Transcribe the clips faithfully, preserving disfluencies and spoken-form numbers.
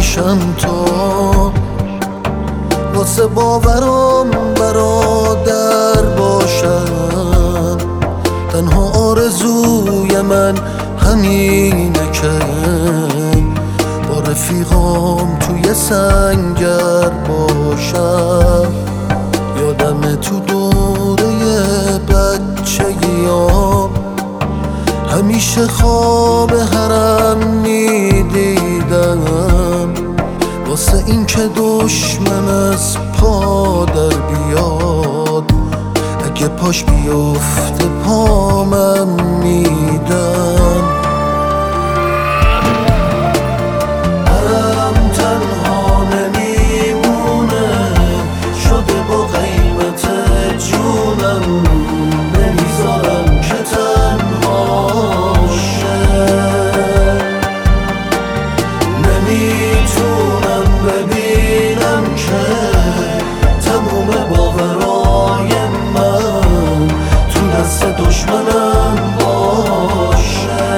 باشم تو واسه باورم برادر باشم. تنها آرزوی من همینه که با رفیقام توی سنگر باشم. یادم تو دوره بچگیام همیشه خواب حرم میدیدم واسه این که دشمن از پا در بیاد. اگه پاش بیفته پامم میدم. حرم تنها نمیمونه شده با قیمت جونم. نمیذارم که تنها شه. نمیتونم ببینم که تموم باورای من تو دست دشمنم باشه.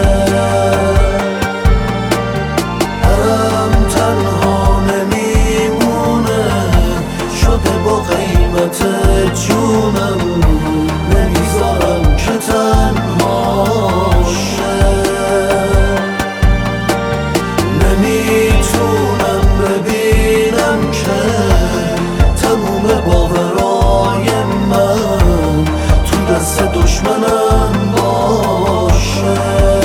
حرم تنها نمیمونه شده با قیمت جونم. نمیذارم که تنها شه. نمیتونم ببینم که تموم باورای من تو دست دشمنم باشه.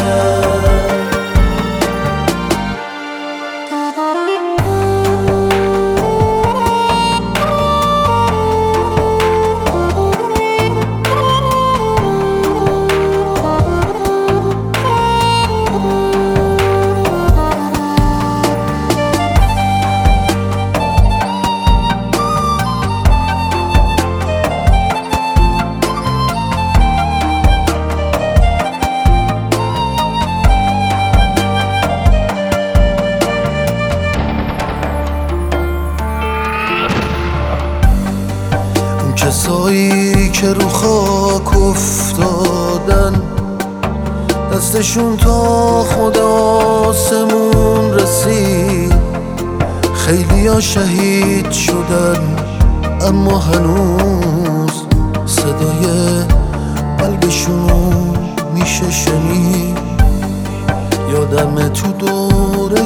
کسایی که رو خاک افتادن دستشون تا خود آسمون رسید. خیلی ها شهید شدن اما هنوز صدای قلبشون میشه شنید. یادم تو دوره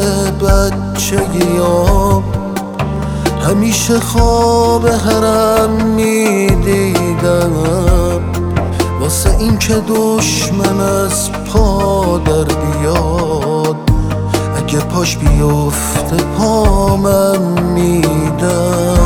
بچگیام همیشه خواب حرم میدیدم واسه این که دشمن از پا در بیاد. اگه پاش بیفته پامم میدم.